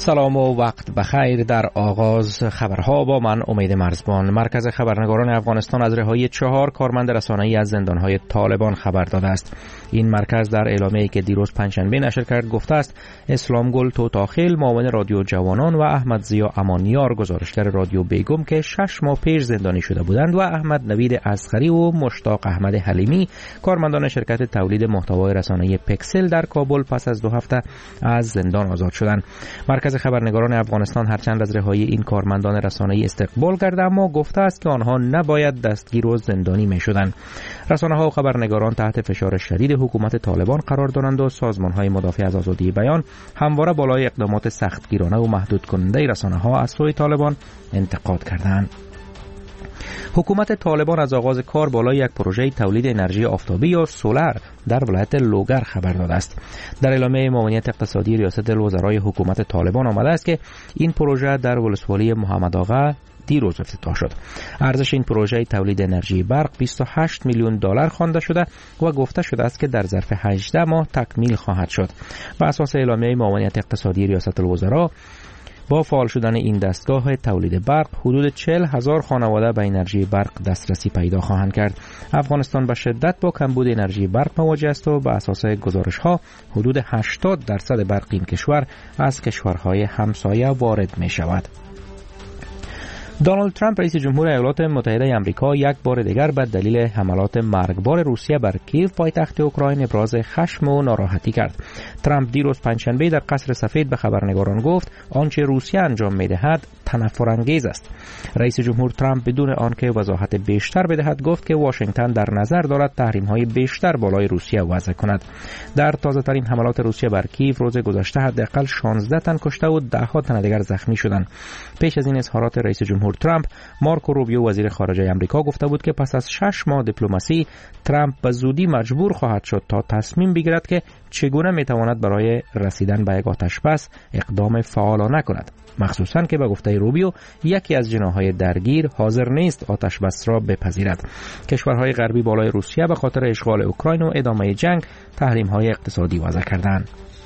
سلام و وقت بخیر. در آغاز خبرها با من امید مرزبان. مرکز خبرنگاران افغانستان از رهایی 4 کارمند رسانه‌ای از زندانهای طالبان خبر داده است. این مرکز در اعلامیه‌ای که دیروز پنجشنبه نشر کرد گفته است اسلام گل توتاخیل معاون رادیو جوانان و احمد ضیا امانیار گزارشگر رادیو بیگم که 6 ماه پیش زندانی شده بودند و احمد نوید اصغری و مشتاق احمد حلیمی کارمندان شرکت تولید محتوای رسانه‌ای پکسل در کابل پس از 2 هفته از زندان آزاد شدند. مرکز خبرنگاران افغانستان هرچند از رهایی این کارمندان رسانه‌ای استقبال کرده اما گفته است که آنها نباید دستگیر و زندانی می‌شدند. رسانه‌ها و خبرنگاران تحت فشار شدید حکومت طالبان قرار دارند و سازمان‌های مدافع از آزادی بیان همواره بالای اقدامات سختگیرانه و محدود کننده رسانه‌ها از سوی طالبان انتقاد کردند. حکومت طالبان از آغاز کار بالای یک پروژه تولید انرژی آفتابی یا سولر در ولایت لوگر خبر داده است. در اعلامیه معاونیت اقتصادی ریاست الوزرای حکومت طالبان آمده است که این پروژه در ولسوالی محمد آقا دیروز افتتاح شد. ارزش این پروژه تولید انرژی برق 28 میلیون دلار خوانده شده و گفته شده است که در ظرف 18 ماه تکمیل خواهد شد. بر اساس اعلامیه معاونیت اقتصادی ریاست الوزرا با فعال شدن این دستگاه تولید برق حدود 40,000 خانواده به انرژی برق دسترسی پیدا خواهند کرد. افغانستان به شدت با کمبود انرژی برق مواجه است و به اساس گزارش‌ها حدود 80% برق این کشور از کشورهای همسایه وارد می شود. دونالد ترامپ رئیس جمهور ایالات متحده آمریکا یک بار دیگر به دلیل حملات مرگبار روسیه بر کیف پایتخت اوکراین ابراز خشم و ناراحتی کرد. ترامپ دیروز پنجشنبه در قصر سفید به خبرنگاران گفت آنچه روسیه انجام می‌دهد تنفرانگیز است. رئیس جمهور ترامپ بدون آنکه وضاحت بیشتر بدهد گفت که واشنگتن در نظر دارد تحریم‌های بیشتر بالای روسیه وضع کند. در تازه‌ترین حملات روسیه بر کیف روز گذشته حداقل 16 تن کشته و 10 تن دیگر زخمی شدند. پیش از این اظهارات رئیس جمهور ترامپ، مارکو روبیو وزیر خارجه آمریکا گفته بود که پس از 6 ماه دیپلماسی ترامپ به زودی مجبور خواهد شد تا تصمیم بگیرد که چگونه میتواند برای رسیدن به یک آتشبس اقدام فعالانه کند، مخصوصاً که به گفته روبیو یکی از جناح‌های درگیر حاضر نیست آتشبس را بپذیرد. کشورهای غربی بالای روسیه به خاطر اشغال اوکراین و ادامه جنگ تحریم‌های اقتصادی وضع کردند.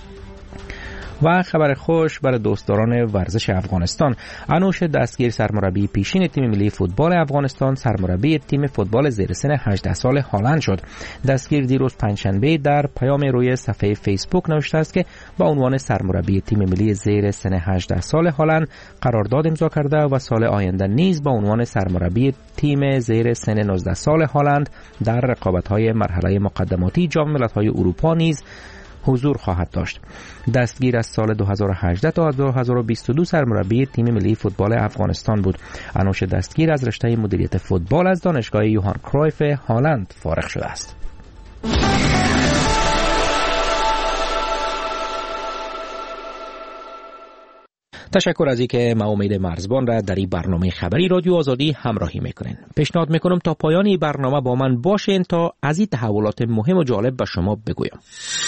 و خبر خوش برای دوستداران ورزش افغانستان، انوش دستگیر سرمربی پیشین تیم ملی فوتبال افغانستان سرمربی تیم فوتبال زیر سن 18 سال هالند شد. دستگیر دیروز پنجشنبه در پیام روی صفحه فیسبوک نوشته است که با عنوان سرمربی تیم ملی زیر سن 18 سال هالند قرارداد امضا کرده و سال آینده نیز با عنوان سرمربی تیم زیر سن 19 سال هالند در رقابت‌های مرحله مقدماتی جام ملت‌های اروپا نیز حضور خواهد داشت. دستگیر از سال 2018 تا 2022 سرمربی تیم ملی فوتبال افغانستان بود. انوش دستگیر از رشته مدیریت فوتبال از دانشگاه یوهان کرویف هالند فارغ شده است. تشکر از اینکه ما امید مرزبان را در این برنامه خبری رادیو آزادی همراهی میکنین. پیشنهاد میکنم تا پایان این برنامه با من باشین تا از این تحولات مهم و جالب به شما بگویم.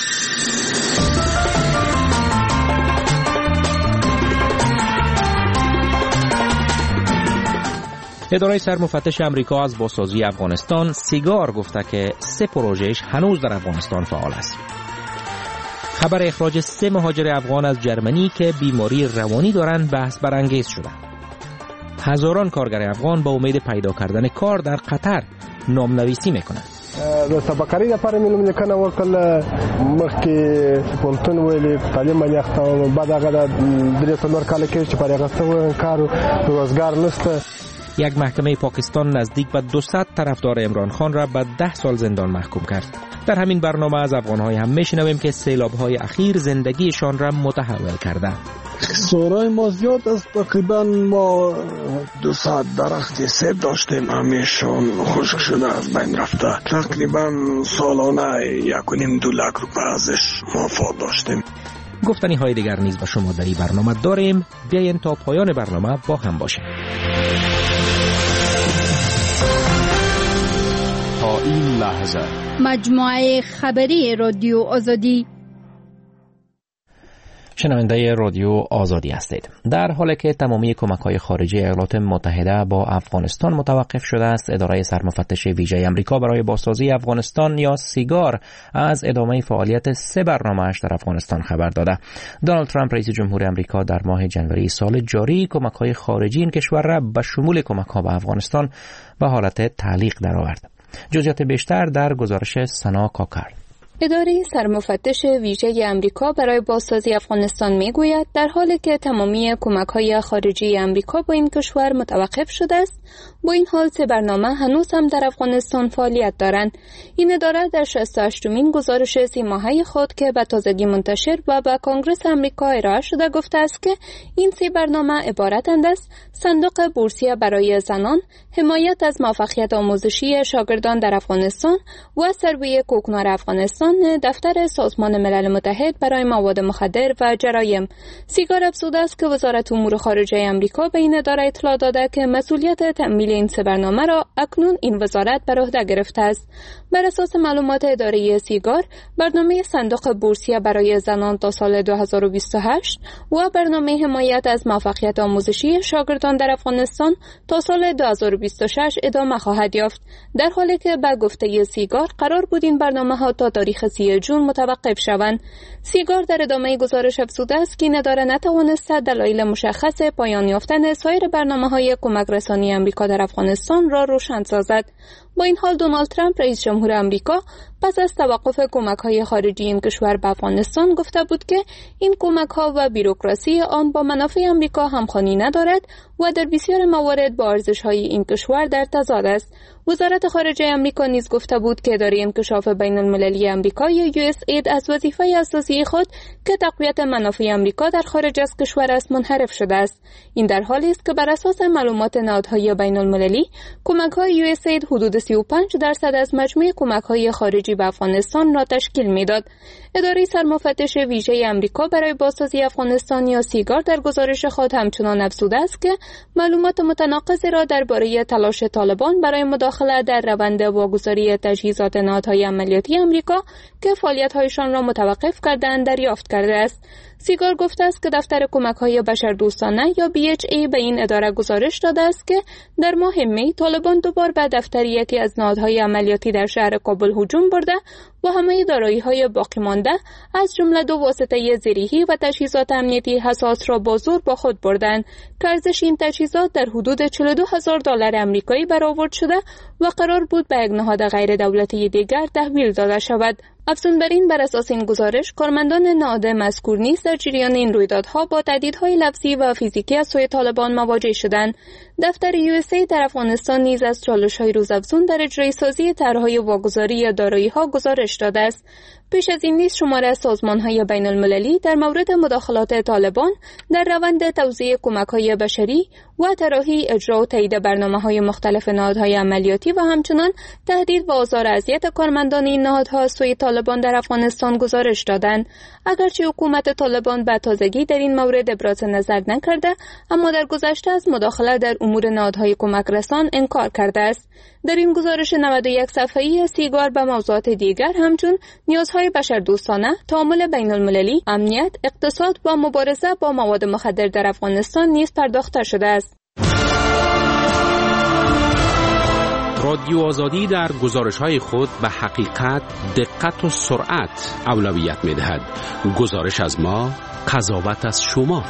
اداره سرمفتش امریکا از بازسازی افغانستان سیگار گفته که 3 پروژهش هنوز در افغانستان فعال است. خبر اخراج 3 مهاجر افغان از جرمنی که بیماری روانی دارند بحث برانگیز شده. هزاران کارگر افغان با امید پیدا کردن کار در قطر نامنویسی میکنند. د سبقري لپاره مې لیکنه وکړه، مخکې پولتون ویلې تعلیم باندې اخته بعد هغه د 3 کال کې چې پر هغه څه کار روزګار نشته. یک محکمه پاکستان نزدیک به 200 طرفدار عمران خان را به 10 سال زندان محکوم کرد. در همین برنامه از افغان‌های هم میشنویم که سیلاب‌های اخیر زندگیشان را متحول کرده. سورای ما زیاد است، تقریبا ما 200 درخت سیب داشتیم، همیشون خشک شده از بین رفته. تقریبا سالانه 1.5-2 لک روپیه ازش مفاد داشتیم. گفتنی های دیگر نیز به شما در این برنامه داریم. بیاین تا پایان برنامه با هم باشیم. تا این لحظه مجموعه خبری رادیو آزادی. شنونده رادیو آزادی هستید. در حالی که تمامی کمک‌های خارجی ایالات متحده با افغانستان متوقف شده است، اداره سرمفتش ویژه آمریکا برای بازسازی افغانستان یا سیگار از ادامه فعالیت 3 برنامه‌اش در افغانستان خبر داده. دونالد ترامپ رئیس جمهور آمریکا در ماه جنوری سال جاری کمک‌های خارجی این کشور را به شمول کمک‌ها به افغانستان به حالت تعلیق درآورد. جزئیات بیشتر در گزارش سنا کاکر. اداره سرمفتش ویژه آمریکا برای بازسازی افغانستان میگوید در حالی که تمامی کمک‌های خارجی آمریکا با این کشور متوقف شده است، با این حال 3 برنامه هنوز هم در افغانستان فعالیت دارند. این اداره در 68مین گزارش 3 ماهه خود که به تازگی منتشر و به کنگره آمریکا ارائه شده گفته است که این 3 برنامه عبارتند از صندوق بورسیه برای زنان، حمایت از موفقیت آموزشی شاگردان در افغانستان و سروی کوکنار افغانستان، دفتر سازمان ملل متحد برای مواد مخدر و جرایم. سیگار افزوده است که وزارت امور خارجه آمریکا به این اداره اطلاع داده که مسئولیت تأمیل این 3 برنامه را اکنون این وزارت بر عهده گرفته است. بر اساس معلومات اداره سیگار، برنامه صندوق بورسیه برای زنان تا سال 2028 و برنامه حمایت از موفقیت آموزشی شاگردان در افغانستان تا سال 2026 ادامه خواهد یافت، در حالی که به گفته سیگار قرار بود این برنامه‌ها تا تاریخ 30 جون متوقف شوند. سیگار در ادامه گزارش افزوده است که این اداره نتوانسته دلایل مشخص پایان یافتن سایر برنامه‌های کمک رسانی آمریکا در افغانستان را روشن سازد. با این حال دونالد ترامپ رئیس جمهور آمریکا پس از توقف کمک‌های خارجی این کشور به افغانستان گفته بود که این کمک‌ها و بیروکراسی آن با منافع آمریکا همخوانی ندارد و در بسیار موارد با ارزش‌های این کشور در تضاد است. وزارت خارجه آمریکا نیز گفته بود که اداره انکشاف بین‌المللی آمریکا یا USAID از وظیفه اساسی خود که تقویت منافع آمریکا در خارج از کشور است منحرف شده است. این در حالی است که بر اساس معلومات نهادهای بین‌المللی کمک‌های USAID حدود 35% از مجموع کمک‌های خارجی به افغانستان را تشکیل می‌داد. اداره سرمفتش ویژه آمریکا برای بازسازی افغانستان یا سیگار در گزارش خود همچنان افزوده است که معلومات متناقضی را درباره تلاش طالبان برای مداخله در روند واگذاری تجهیزات نهادهای عملیاتی آمریکا که فعالیت‌هایشان را متوقف کردند دریافت کرده است. سیگار گفته است که دفتر کمک‌های بشردوستانه یا BHA به این اداره گزارش داده است که در ماه می طالبان دوبار به دفتر یکی از نهادهای عملیاتی در شهر کابل هجوم برده و همه دارایی‌های باقی مانده از جمله 2 واسطه زیرهی و تجهیزات امنیتی حساس را با زور با خود بردند که ارزش این تجهیزات در حدود $42,000 آمریکایی برآورد شده و قرار بود به یک نهاد غیر دولتی دیگر تحویل داده شود. افزون بر این، بر اساس این گزارش کارمندان نهاد مذکور نیز در جریان این رویدادها با تهدیدهای لفظی و فیزیکی از سوی طالبان مواجه شدند. دفتر USA در افغانستان نیز از چالش‌های روزافزون در اجرای سازی طرح‌های واگذاری یا دارایی‌ها گزارش داده است. پیش از این نیز شمار سازمان‌های بین‌المللی در مورد مداخلات طالبان در روند توزیع کمک‌های بشری و طراحی اجرا و تایید برنامه‌های مختلف نهادهای عملیاتی و همچنان تهدید و آزار و اذیت کارمندان این نهادها از سوی طالبان در افغانستان گزارش دادند. اگرچه حکومت طالبان به تازگی در این مورد ابراز نظر نکرده، اما در گذشته از مداخله در امور نهادهای کمک رسان انکار کرده است. در این گزارش 91 صفحه‌ای سیگار به موضوعات دیگر همچون نیازهای بشردوستانه، تعامل بین‌المللی، امنیت، اقتصاد و مبارزه با مواد مخدر در افغانستان نیز پرداخته شده است. رادیو آزادی در گزارش‌های خود به حقیقت، دقت و سرعت اولویت می‌دهد. گزارش از ما، قضاوت از شما.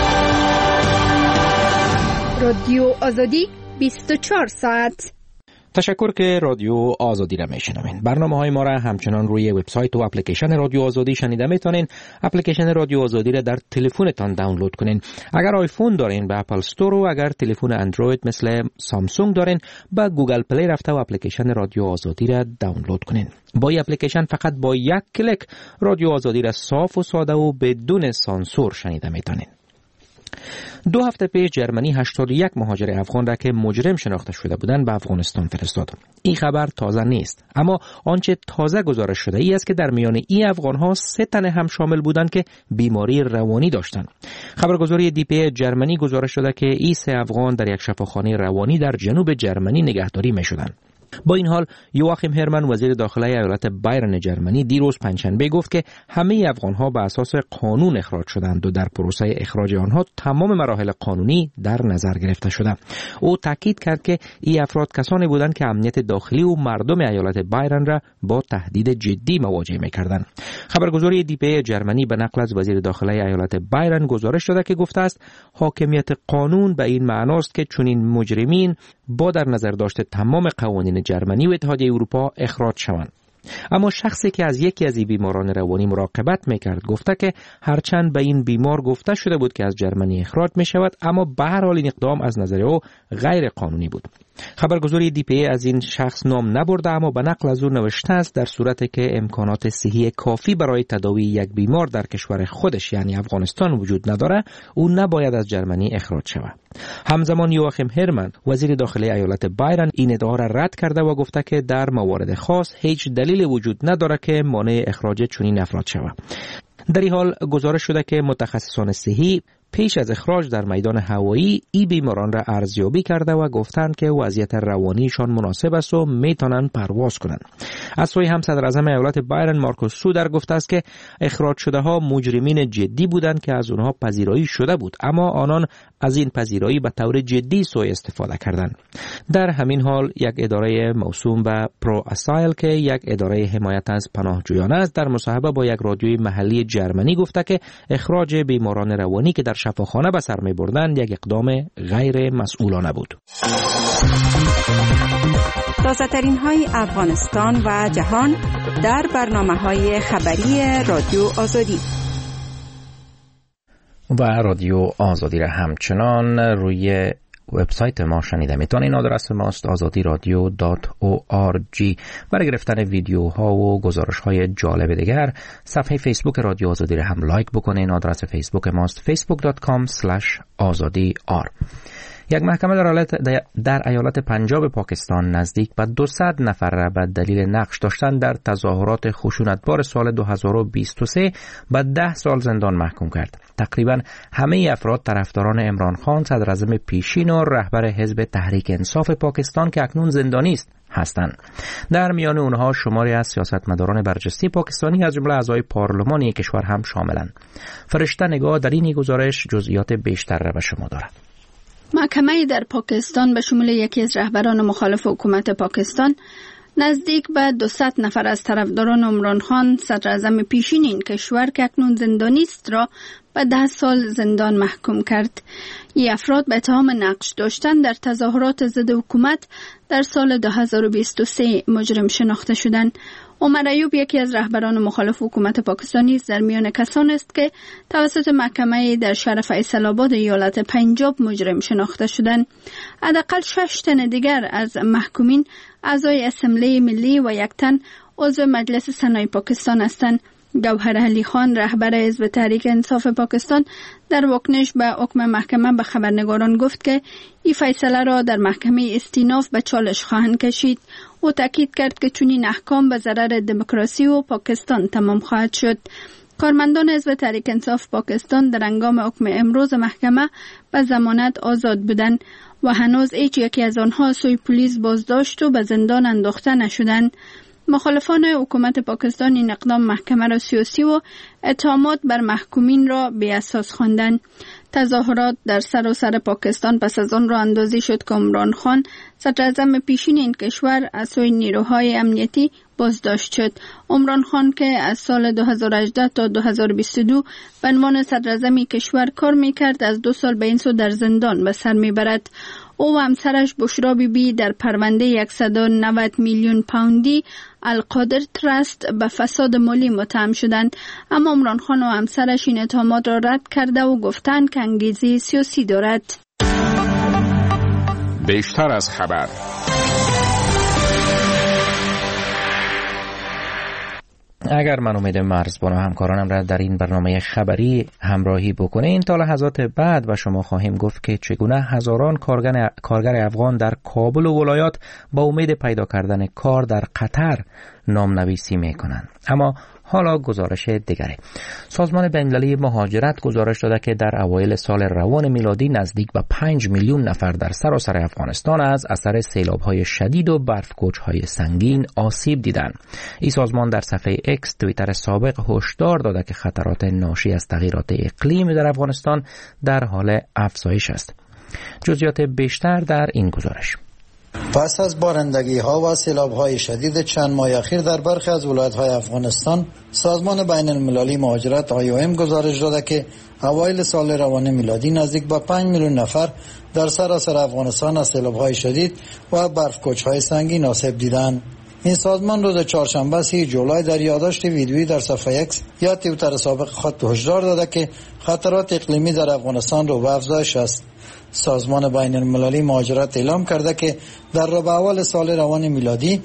رادیو آزادی 24 ساعت. تشکر که رادیو آزادی را میشنوین. برنامه‌های ما را همچنان روی وبسایت و اپلیکیشن رادیو آزادی شنیده میتونین. اپلیکیشن رادیو آزادی را در تلفنتان دانلود کنین. اگر آیفون دارین به اپل استور و اگر تلفن اندروید مثل سامسونگ دارین به گوگل پلی رفته و اپلیکیشن رادیو آزادی را دانلود کنین. با این اپلیکیشن فقط با یک کلیک رادیو آزادی را صاف و ساده و بدون سانسور شنیده میتونین. 2 هفته پیش جرمنی 81 مهاجر افغان را که مجرم شناخته شده بودند به افغانستان فرستاد. این خبر تازه نیست، اما آنچه تازه گزارش شده ای است که در میان این افغان‌ها 3 تن هم شامل بودند که بیماری روانی داشتند. خبرگزاری DPA جرمنی گزارش شده که این 3 افغان در یک شفاخانه روانی در جنوب جرمنی نگهداری می‌شدند. با این حال یواخیم هرمن وزیر داخلی ایالت بایرن جرمنی دیروز پنجشنبه گفت که همه افغانها به اساس قانون اخراج شدند و در پروسه اخراج آنها تمام مراحل قانونی در نظر گرفته شده. او تاکید کرد که این افراد کسانی بودند که امنیت داخلی و مردم ایالت بایرن را با تهدید جدی مواجه می‌کردند. خبرگزاری DPA جرمنی به نقل از وزیر داخلی ایالت بایرن گزارش داده که گفته است حاکمیت قانون به این معناست که چنین مجرمین با در نظر داشت تمام قوانین جرمنی و اتحادیه اروپا اخراج شوند. اما شخصی که از یکی از این بیماران روانی مراقبت میکرد گفته که هرچند به این بیمار گفته شده بود که از جرمنی اخراج میشود، اما به هر حال این اقدام از نظر او غیر قانونی بود. خبرگزاری DPA از این شخص نام نبرده، اما به نقل از او نوشته است در صورتی که امکانات صحی کافی برای تداوی یک بیمار در کشور خودش یعنی افغانستان وجود نداره، او نباید از جرمنی اخراج شود. همزمان یواخیم هرمن وزیر داخلی ایالت بایرن این ادعا را رد کرده و گفته که در موارد خاص هیچ دلیل وجود نداره که مانع اخراج چنین افراد شود. در این حال گزارش شده که متخصصان صحی پیش از اخراج در میدان هوایی این بیماران را ارزیابی کرده و گفتند که وضعیت روانیشان مناسب است و میتونن پرواز کنند. از سوی هم صدر اعظم ایالت بایرن مارکوس سودر گفته است که اخراج شده ها مجرمین جدی بودند که از اونها پذیرایی شده بود، اما آنان از این پذیرایی به طور جدی سوء استفاده کردند. در همین حال یک اداره موسوم به پرو اسایل که یک اداره حمایت از پناهجویان است در مصاحبه با یک رادیوی محلی جرمنی گفته که اخراج بیماران روانی که در شفاخانه به سر می‌بردند یک اقدام غیر مسئولانه بود. تازه‌ترین های افغانستان و جهان در برنامه‌های خبری رادیو آزادی و رادیو آزادی را همچنان روی وبسایت ما شنیده میتونید. این آدرس ماست azadiradio.org. برای گرفتن ویدیوها و گزارش‌های جالب دیگر صفحه فیسبوک رادیو آزادی را هم لایک بکنید. آدرس فیسبوک ماست facebook.com/azadiyar. یک محکمه در ایالت پنجاب پاکستان نزدیک به 200 نفر را به دلیل نقش داشتن در تظاهرات خشونتبار سال 2023 به 10 سال زندان محکوم کرد. تقریبا همه افراد طرفداران عمران خان صدراعظم پیشین و رهبر حزب تحریک انصاف پاکستان که اکنون زندانی است هستند. در میان اونها شماری از سیاستمداران برجسته پاکستانی از جمله اعضای پارلمانی کشور هم شاملند. فرشته نگاه در این گزارش جزئیات بیشتر را به شما دارد. محکمه در پاکستان به شمول یکی از رهبران مخالف حکومت پاکستان نزدیک به 200 نفر از طرفداران عمران خان صدراعظم پیشین این کشور که اکنون زندانی است را به 10 سال زندان محکوم کرد. این افراد به اتهام نقش داشتن در تظاهرات ضد حکومت در سال 2023 مجرم شناخته شدند. عمر ایوب یکی از رهبران مخالف حکومت پاکستانی در میان کسانی است که توسط محکمه در شهر فیصل آباد ایالت پنجاب مجرم شناخته شدند. حداقل 6 تن دیگر از محکومین اعضای اسمبلی ملی و یک تن عضو مجلس سنای پاکستان هستند. گوهر علی خان رهبر حزب تحریک انصاف پاکستان در واکنش به حکم محکمه به خبرنگاران گفت که این فیصله را در محکمه استیناف به چالش خواهند کشید. او تاکید کرد که چنین احکام به ضرر دموکراسی و پاکستان تمام خواهد شد. کارمندان حزب تحریک انصاف پاکستان در هنگام حکم امروز محکمه به ضمانت آزاد بودند و هنوز هیچ یکی از آنها سوی پلیس بازداشت و به زندان انداخته نشدند. مخالفان حکومت پاکستان این اقدام محکمه را سیاسی و اتهامات بر محکومین را بی اساس خواندند. تظاهرات در سراسر پاکستان پس از آن را اندازی شد که عمران خان صدراعظم پیشین این کشور از سوی نیروهای امنیتی بازداشت شد. عمران خان که از سال 2018 تا 2022 به عنوان صدراعظم کشور کار میکرد از 2 سال به این سو در زندان به سر میبرد. او و همسرش بشرا بیبی در پرونده 190 میلیون پوندی القادر ترست به فساد مالی متهم شدند، اما عمران خان و همسرش این اتهامات را رد کرده و گفتند که انگیزه سیاسی دارد. بیشتر از خبر. اگر من امید مرزبان و همکارانم را در این برنامه خبری همراهی بکنین تا لحظات بعد و شما خواهیم گفت که چگونه هزاران کارگر افغان در کابل و ولایات با امید پیدا کردن کار در قطر نامنویسی میکنند. اما حالا گزارش دیگری. سازمان بین‌المللی مهاجرت گزارش داده که در اوایل سال روان میلادی نزدیک به 5 میلیون نفر در سراسر افغانستان از اثر سیلاب‌های شدید و برف‌کوچ‌های سنگین آسیب دیدند. این سازمان در صفحه اکس توییتر سابق هشدار داده که خطرات ناشی از تغییرات اقلیمی در افغانستان در حال افزایش است. جزئیات بیشتر در این گزارش. پس از بارندگی ها و سیلاب های شدید چند ماه اخیر در برخی از ولایت های افغانستان، سازمان بین المللی مهاجرت IOM گزارش داده که اوایل سال روان میلادی نزدیک به 5 میلیون نفر در سراسر افغانستان از سیلاب های شدید و برفکوچ های سنگین آسیب دیدند. این سازمان روز چهارشنبه 3 جولای در یادداشت ویدیویی در صفحه اکس یا توییتر سابق خود هشدار داده که خطرات اقلیمی در افغانستان رو به افزایش است. سازمان بین المللی مهاجرت اعلام کرده که در ربع اول سال روان میلادی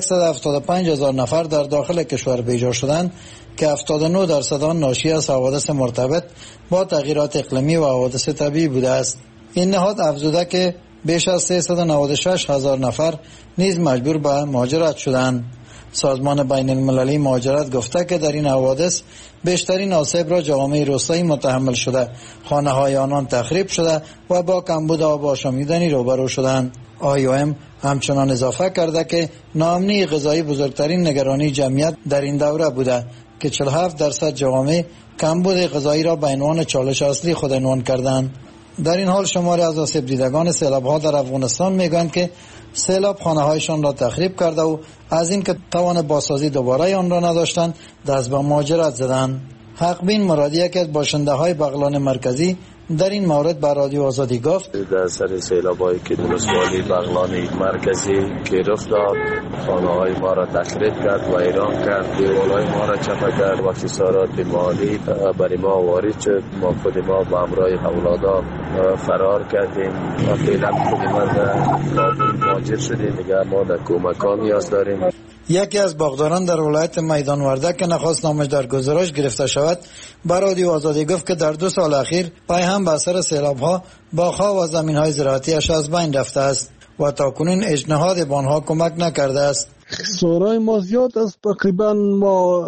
175,000 نفر در داخل کشور بیجا شدند که 79% آن ناشی از حوادث مرتبط با تغییرات اقلیمی و حوادث طبیعی بوده است. این نهاد افزوده که بیش از 396,000 نفر نیز مجبور به مهاجرت شدند. سازمان بین المللی مهاجرت گفته که در این حوادث بیشترین آسیب را جوامع روستایی متحمل شده، خانه های آنان تخریب شده و با کمبود آب آشامیدنی روبرو شدند. IOM همچنان اضافه کرده که ناامنی غذایی بزرگترین نگرانی جمعیت در این دوره بوده که 47% جوامع کمبود غذایی را به عنوان چالش اصلی خود عنوان کردند. در این حال شماری از آسیب دیدگان سیلاب‌ها در افغانستان میگویند که سیلاب خانه‌هایشان را تخریب کرده و از این که توان بازسازی دوباره آن را نداشتند دست به مهاجرت زدند. حقبین مرادی یکی از باشنده‌های بغلان مرکزی در این مورد به رادیو آزادی گفت در سر سیلابایی که ولسوالی بغلان مرکزی که رخ داد، خانه‌های ما را تخریب کرد و ویران کرد، دیوارهای ما را چپه کرد و خسارات مالی برای ما وارد شد. ما خود ما با همراه اولادا فرار کردیم و فعلا خود ما در کابل مهاجر شدیم. دیگه ما در کمک‌ها نیاز داریم. یکی از باغداران در ولایت میدان ورده که نخواست نامش در گزارش گرفته شود به رادیو آزادی گفت که در 2 سال اخیر پای هم به اثر سیلاب‌ها باغ‌ها و زمین‌های زراعتی‌اش از بین رفته است و تاکنون اجنهاد به آنها کمک نکرده است. خسارای ما زیاد است. تقریبا ما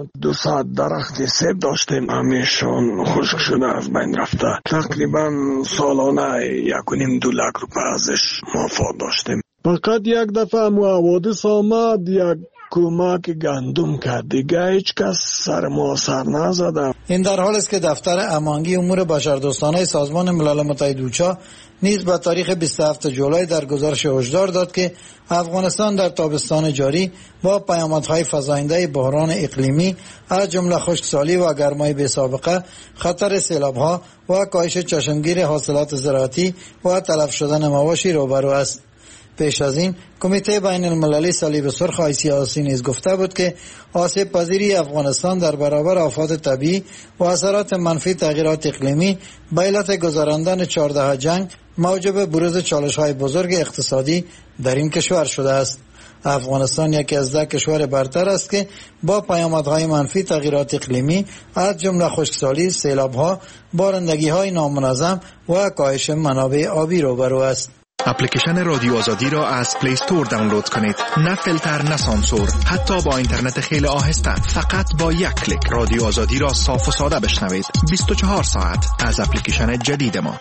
200 درخت سیب داشتیم، همیشون خشک شده از بین رفته. تقریبا سالانه 1.5-2 لک روپیه ازش مفاد داشتیم. فقط یک دفعه حوادث آمد، یک کمک گندم کرد، دیگه هیچ کس سر ما سر نزده. این در حال است که دفتر امانگی امور بشردوستانه سازمان ملل متحد اوچا نیز به تاریخ 27 جولای در گزارش هشدار داد که افغانستان در تابستان جاری با پیامدهای فزاینده بحران اقلیمی از جمله خشکسالی و گرمای بی‌سابقه، خطر سیلاب‌ها و کاهش چشمگیر حاصلات زراعتی و تلف شدن مواشی روبرو است. پیش از این کمیته بین المللی صلیب سرخ ICRC نیز گفته بود که آسیب پذیری افغانستان در برابر آفات طبیعی و اثرات منفی تغییرات اقلیمی به علت گذراندن 14 جنگ موجب بروز چالش‌های بزرگ اقتصادی در این کشور شده است. افغانستان یکی از 10 کشور برتر است که با پیامدهای منفی تغییرات اقلیمی از جمله خشکسالی، سیلاب‌ها، بارندگی‌های نامنظم و کاهش منابع آبی روبرو است. اپلیکیشن رادیو آزادی را از پلی استور دانلود کنید. نه فیلتر، نه سانسور، حتی با اینترنت خیلی آهسته. فقط با یک کلیک رادیو آزادی را صاف و ساده بشنوید. 24 ساعت از اپلیکیشن جدید ما.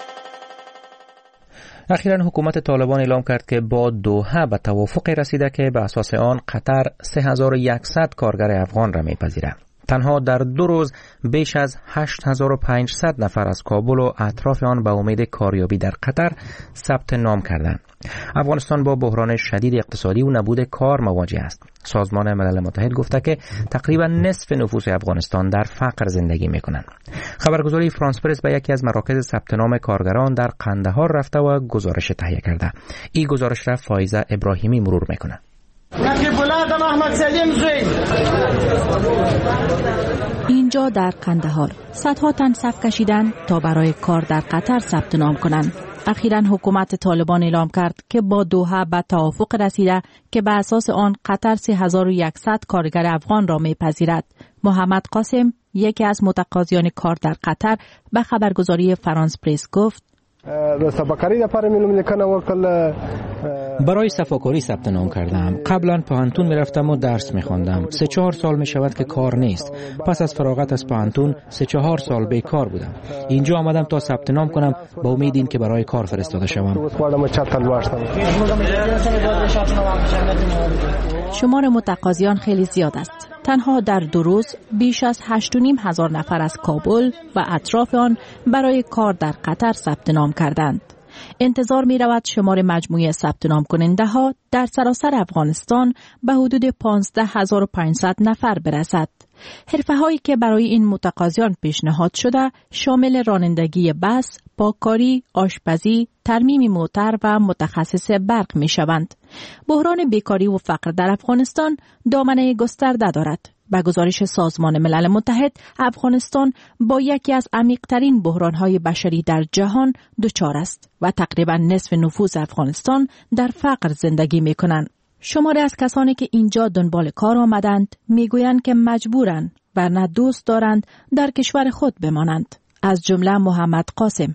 اخیراً حکومت طالبان اعلام کرد که با دوحه به توافق رسیده که به اساس آن قطر 3100 کارگر افغان را میپذیرد. تنها در 2 روز بیش از 8500 نفر از کابل و اطراف آن به امید کاریابی در قطر ثبت نام کردند. افغانستان با بحران شدید اقتصادی و نبود کار مواجه است. سازمان ملل متحد گفته که تقریبا نصف نفوس افغانستان در فقر زندگی می‌کنند. خبرگزاری فرانس پرس به یکی از مراکز ثبت نام کارگران در قندهار رفته و گزارش تهیه کرده. این گزارش را فایزه ابراهیمی مرور می‌کند. اینجا در قندهار صدها تن صف کشیدند تا برای کار در قطر ثبت نام کنند. اخیراً حکومت طالبان اعلام کرد که با دوحه به توافق رسیده که به اساس آن قطر 3100 کارگر افغان را میپذیرد. محمد قاسم، یکی از متقاضیان کار در قطر، به خبرگزاری فرانس پرس گفت: برای صفاکاری ثبت نام کردم. قبلا پانتون میرفتم و درس میخواندم. 3-4 سال میشود که کار نیست. پس از فراغت از پانتون 3-4 سال بیکار بودم. اینجا آمدم تا ثبت نام کنم با امید این که برای کار فرستاده شوم. شمار متقاضیان خیلی زیاد است. تنها در 2 روز بیش از 8,500 نفر از کابل و اطراف آن برای کار در قطر ثبت نام کردند. انتظار می رود شمار مجموعی ثبت نام کننده ها در سراسر افغانستان به حدود 15,500 نفر برسد. حرفه هایی که برای این متقاضیان پیشنهاد شده شامل رانندگی بس، پاککاری، آشپزی، ترمیم موتر و متخصص برق می شوند. بحران بیکاری و فقر در افغانستان دامنه گسترده دارد. به گزارش سازمان ملل متحد، افغانستان با یکی از عمیق‌ترین بحران‌های بشری در جهان دچار است و تقریباً نصف نفوس افغانستان در فقر زندگی می‌کنند. شماری از کسانی که اینجا دنبال کار آمدند می‌گویند که مجبورند ورنه دوست دارند در کشور خود بمانند. از جمله محمد قاسم.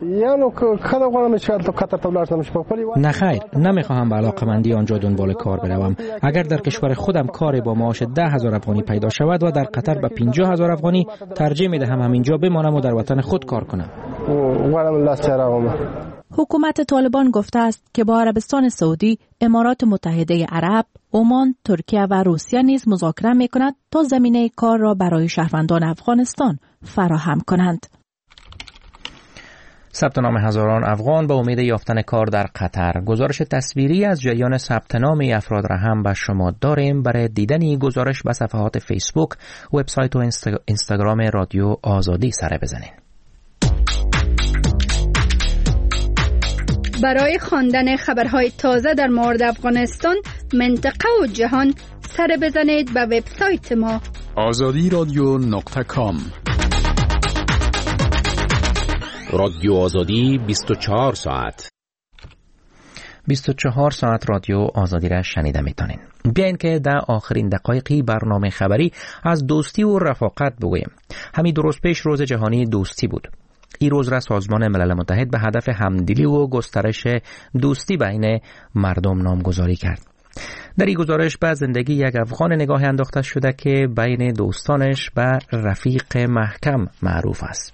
نه خیر، نمیخواهم به علاقمندی آنجا دنبال کار بروم. اگر در کشور خودم کار با معاش 10,000 افغانی پیدا شود و در قطر به 50,000 افغانی، ترجیح میدهم همینجا بمانم و در وطن خود کار کنم. حکومت طالبان گفته است که با عربستان سعودی، امارات متحده عرب، عمان، ترکیه و روسیه نیز مذاکره میکند تا زمینه کار را برای شهروندان افغانستان فراهم کنند. ثبت نام هزاران افغان با امید یافتن کار در قطر. گزارش تصویری از جریان ثبت نام افراد را هم به شما داریم. برای دیدن این گزارش به صفحات فیسبوک، وبسایت و اینستاگرام رادیو آزادی سر بزنید. برای خواندن خبرهای تازه در مورد افغانستان، منطقه و جهان سر بزنید به وبسایت ما azadiradio.com. رادیو آزادی 24 ساعت. 24 ساعت رادیو آزادی را شنیده میتونین. بیاین که در آخرین دقایقی برنامه خبری از دوستی و رفاقت بگوییم. همین درست پیش روز جهانی دوستی بود. این روز را سازمان ملل متحد به هدف همدلی و گسترش دوستی بین مردم نامگذاری کرد. در این گزارش به زندگی یک افغان نگاه انداخته شده که بین دوستانش به رفیق محکم معروف است.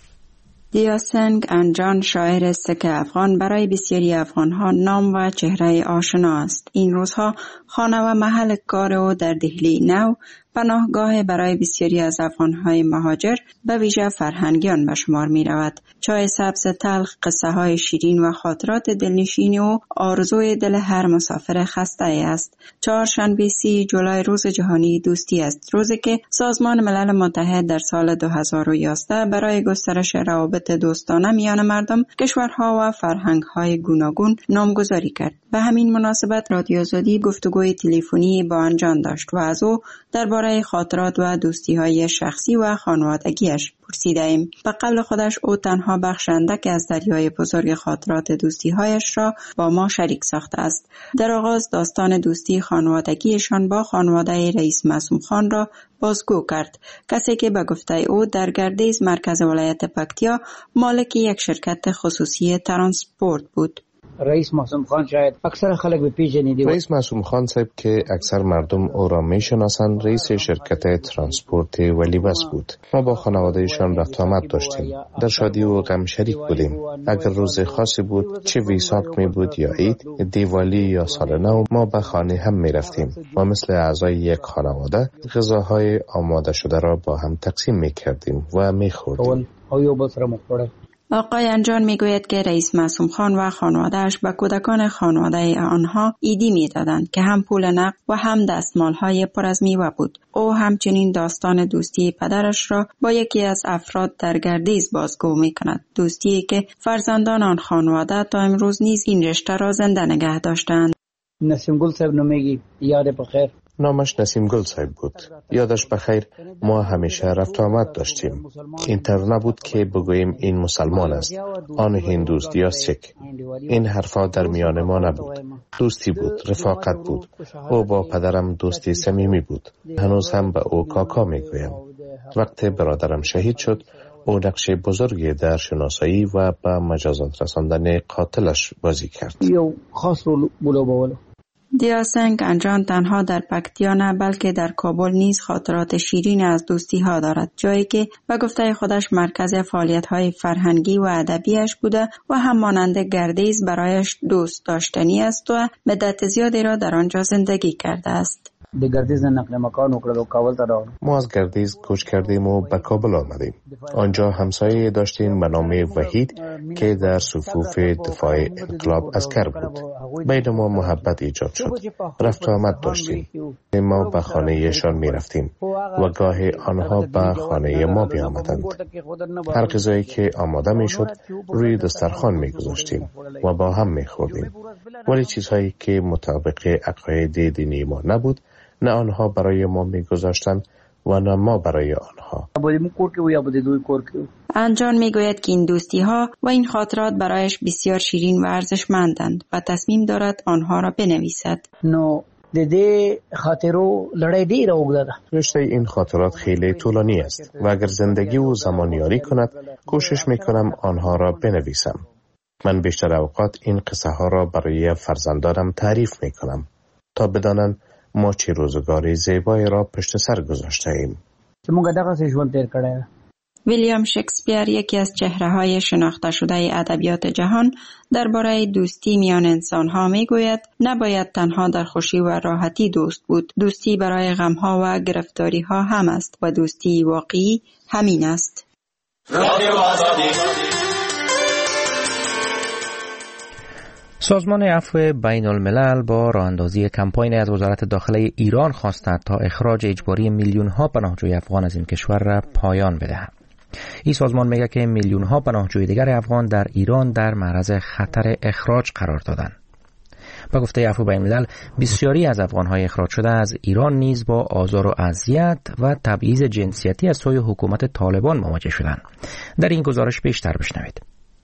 دیاسنگ انجان شاعر است که افغان برای بسیاری افغانها نام و چهره آشنا است. این روزها خانه و محل کار او در دهلی نو پناهگاه برای بسیاری از افغانهای مهاجر به ویژه فرهنگیان به شمار می رود. چای سبز تلخ، قصه های شیرین و خاطرات دلنشین او آرزوی دل هر مسافر خسته است. چهارشنبه 30 جولای روز جهانی دوستی است. روزی که سازمان ملل متحد در سال 2011 برای گسترش روابط دوستانه میان مردم، کشورها و فرهنگهای گوناگون نامگذاری کرد. به همین مناسبت رادیو آزادی گفتگوی تلفنی با انجان داشت و از او درباره خاطرات و دوستی‌های شخصی و خانوادگیش پرسیدیم. به قول خودش او تنها بخش اندک از دریای بزرگ خاطرات دوستی‌هایش را با ما شریک ساخته است. در آغاز داستان دوستی خانوادگیشان با خانواده رئیس معصوم خان را بازگو کرد، کسی که به گفته او در گردیز مرکز ولایت پکتیا مالک یک شرکت خصوصی ترانسپورت بود. رئیس معصوم خان شاید اکثر خلق به پیژنیدی. رئیس معصوم خان صاحب که اکثر مردم او را میشناسند رئیس شرکت ترانسپورت ولیبس بود. ما با خانوادهشان رفت آمد داشتیم. در شادی و غم شریک بودیم. اگر روز خاصی بود، چه ویساک می بود یا عید، دیوالی یا سال نو، ما به خانه هم می رفتیم. ما مثل اعضای یک خانواده غذاهای آماده شده را با هم تقسیم می کردیم و می خوردیم. آقای انجان میگوید که رئیس معصوم خان و خانواده‌اش به کودکان خانواده آنها عیدی میدادند که هم پول نقد و هم دستمال‌های پر از میوه بود. او همچنین داستان دوستی پدرش را با یکی از افراد در گردیز بازگو میکند. دوستی که فرزندان آن خانواده تا امروز نیز این رشته را زنده نگه داشتند. نسیم گل صاحب نمیگی یاد بخیر. نامش نسیم گل صاحب بود. یادش بخیر. ما همیشه رفت آمد داشتیم. اینطور نبود که بگوییم این مسلمان است، آن هندوست یا سیک. این حرفا در میان ما نبود. دوستی بود، رفاقت بود. او با پدرم دوستی صمیمی بود. هنوز هم به او کاکا میگویم. وقتی برادرم شهید شد، او نقش بزرگی در شناسایی و به مجازات رساندن قاتلش بازی کرد. دیاسنگ انجان تنها در پکتیا نه بلکه در کابل نیز خاطرات شیرین از دوستی ها دارد، جایی که به گفته خودش مرکز فعالیت های فرهنگی و ادبیش بوده و هم مانند گردیز برایش دوست داشتنی است و مدت زیادی را در آنجا زندگی کرده است. ما از گردیز کوچ کردیم و به کابل آمدیم. آنجا همسایه داشتیم به نام وحید که در صفوف دفاع انقلاب عسکر بود. بین ما محبت ایجاد شد. رفت و آمد داشتیم. ما به خانه‌شان می رفتیم و گاهی آنها به خانه ما می آمدند. هر غذایی که آماده می شد روی دسترخوان می گذاشتیم و با هم می خوردیم. ولی چیزهایی که مطابق عقاید دینی ما نبود، نه آنها برای ما می‌گذاشتند و نه ما برای آنها. انجان میگوید که این دوستی ها و این خاطرات برایش بسیار شیرین و ارزشمندند و تصمیم دارد آنها را بنویسد. رشته این خاطرات خیلی طولانی است و اگر زندگی و زمان یاری کند کوشش میکنم آنها را بنویسم. من بیشتر اوقات این قصه ها را برای فرزندانم تعریف میکنم تا بدانند ما چه روزگاری زیبایی را پشت سر گذاشته ایم. ویلیام شکسپیر، یکی از چهره‌های شناخته شده ادبیات جهان، درباره دوستی میان انسان‌ها میگوید نباید تنها در خوشی و راحتی دوست بود. دوستی برای غم‌ها و گرفتاری‌ها هم است و دوستی واقعی همین است. سازمان عفو بین الملل با راه اندازی کمپاین از وزارت داخله ایران خواستند تا اخراج اجباری میلیون ها پناهجوی افغان از این کشور را پایان بدهد. این سازمان میگه که میلیون ها پناهجوی دیگر افغان در ایران در معرض خطر اخراج قرار دادند. با گفته عفو بین الملل، بسیاری از افغان‌های اخراج شده از ایران نیز با آزار و اذیت و تبعیض جنسیتی از سوی حکومت طالبان مواجه شدند. در این گزارش بیشتر بشنوید.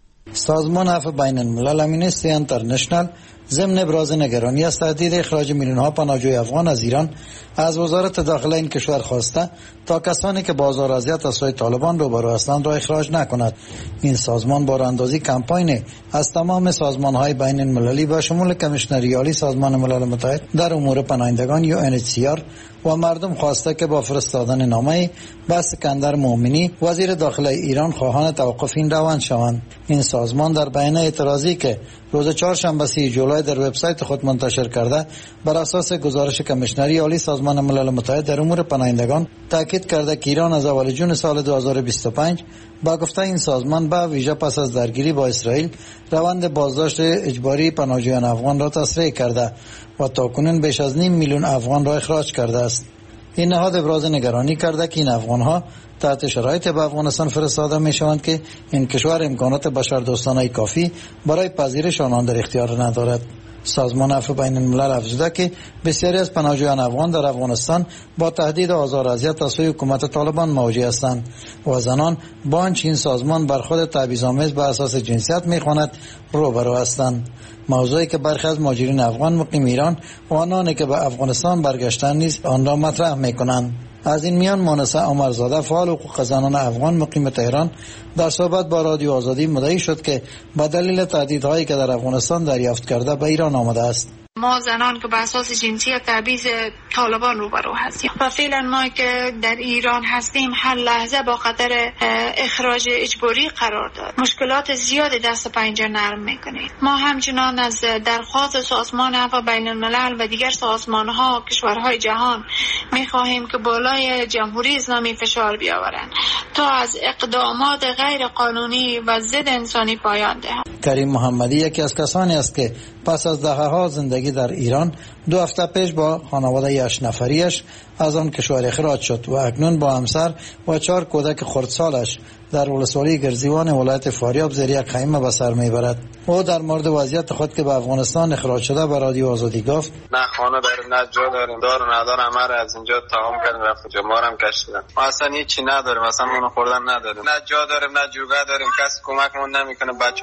سازمان عفو بین الملل امنیستی اینترنشنال ضمن ابراز نگرانی از تهدید اخراج میلیون‌ها پناهجوی افغان از ایران از وزارت داخله این کشور خواسته تا کسانی که با آزار و اذیت از سوی طالبان روبرو هستند را اخراج نکند. این سازمان با راهاندازی کمپاین از تمام سازمان‌های بین المللی با شمول کمیشنری عالی سازمان ملل متحد در امور پناهندگان UNHCR و مردم خواسته که با فرستادن نامه به اسکندر مومنی وزیر داخله ایران خواهان توقف این روند شوند. این سازمان در بیانیه اعتراضی که روز چهارشنبه 30 جولای در وبسایت خود منتشر کرده بر اساس گزارش کمیشنری عالی سازمان ملل متحد در امور پناهندگان تاکید کرده که ایران از اول جون سال 2025 با گفته این سازمان به ویژه پس از درگیری با اسرائیل روند بازداشت اجباری پناهجویان افغان را تسریع کرده و تاکنون بیش از 5 میلیون افغان را اخراج کرده است. این نهاد ابراز نگرانی کرده که این افغان‌ها تحت شرایط به افغانستان فرستاده می‌شوند که این کشور امکانات بشردوستانه کافی برای پذیرش آنان در اختیار ندارد. سازمان عفو بین الملل افزوده که بسیاری از پناهجویان افغان در افغانستان با تهدید آزار و اذیت از سوی حکومت طالبان مواجه هستند و زنان با آنچه این سازمان بر خود تبعیض‌آمیز به اساس جنسیت می‌خواند روبرو هستند. موضوعی که برخی از مهاجرین افغان مقیم ایران و آنانی که به افغانستان برگشتند نیز آن را مطرح می‌کنند. از این میان مانسه عمرزاده فعال حقوق زنان افغان مقیم تهران در صحبت با رادیو آزادی مدعی شد که به دلیل تهدیدهایی که در افغانستان دریافت کرده به ایران آمده است. ما زنان که به اساس جنسیت تبعیض طالبان روبرو هستیم و فعلا ما که در ایران هستیم هر لحظه با خطر اخراج اجباری قرار داد. مشکلات زیاد دست پنجه نرم میکنید. ما همچنان از درخواست سازمان عفو بین الملل و دیگر سازمان‌ها کشورهای جهان میخواهیم که بالای جمهوری اسلامی فشار بیاورند تا از اقدامات غیر قانونی و ضد انسانی پایان دهند. کریم محمدی یکی از کسانی است که پس از دهه‌ها زندگی در ایران 2 هفته پیش با خانواده 8 نفریش از آن کشور اخراج شد و اکنون با همسر و 4 کودک خردسالش در ولسوالی گرزیوان ولایت فاریاب زیر یک خیمه به سر میبرد. او در مورد وضعیت خود که به افغانستان اخراج شده به رادیو آزادی گفت: نه خانه داریم، نه جا داریم، دار و ندار همه را از اینجا تمام کردن رفت جا ما هم کشیدن. ما اصلا هیچی نداریم، اصلا اون خوردن نداریم، نه جا داریم نه جوگه داریم، کسی کمکمون نمیکنه، بچه‌مون مریض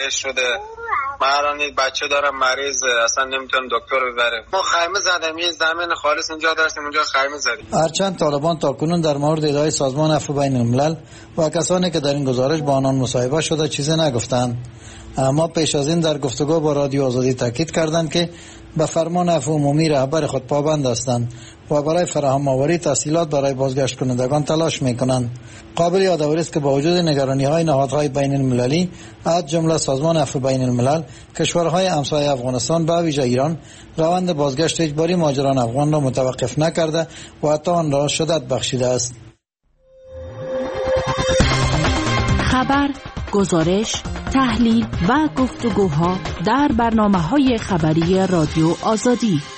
بارش شده، من بچه دارم مریض، اصلا نمیتونم دکتر ببرم. ما خیمه زدیم، یه زمین خالص اینجا داشتیم، اونجا خیمه زدیم. هرچند طالبان تاکنون در مورد ادعای سازمان عفو بین الملل و کسانی که در این گزارش با آنان مصاحبه شده چیزی نگفتند، اما پیش از این در گفتگو با رادیو آزادی تاکید کردند که به فرمان عفو عمومی رهبر خود پابند هستند و برای فراهم آوری تسهیلات برای بازگشت کنندگان تلاش میکنند. قابل یادآوری است که با وجود نگرانی‌های نهادهای بین المللی از جمله سازمان عفو بین الملل، کشورهای همسایه افغانستان به ویژه ایران روند بازگشت اجباری مهاجران افغان را متوقف نکرده و حتی آن را شدت بخشیده است. خبر، گزارش، تحلیل و گفتگوها در برنامه‌های خبری رادیو آزادی.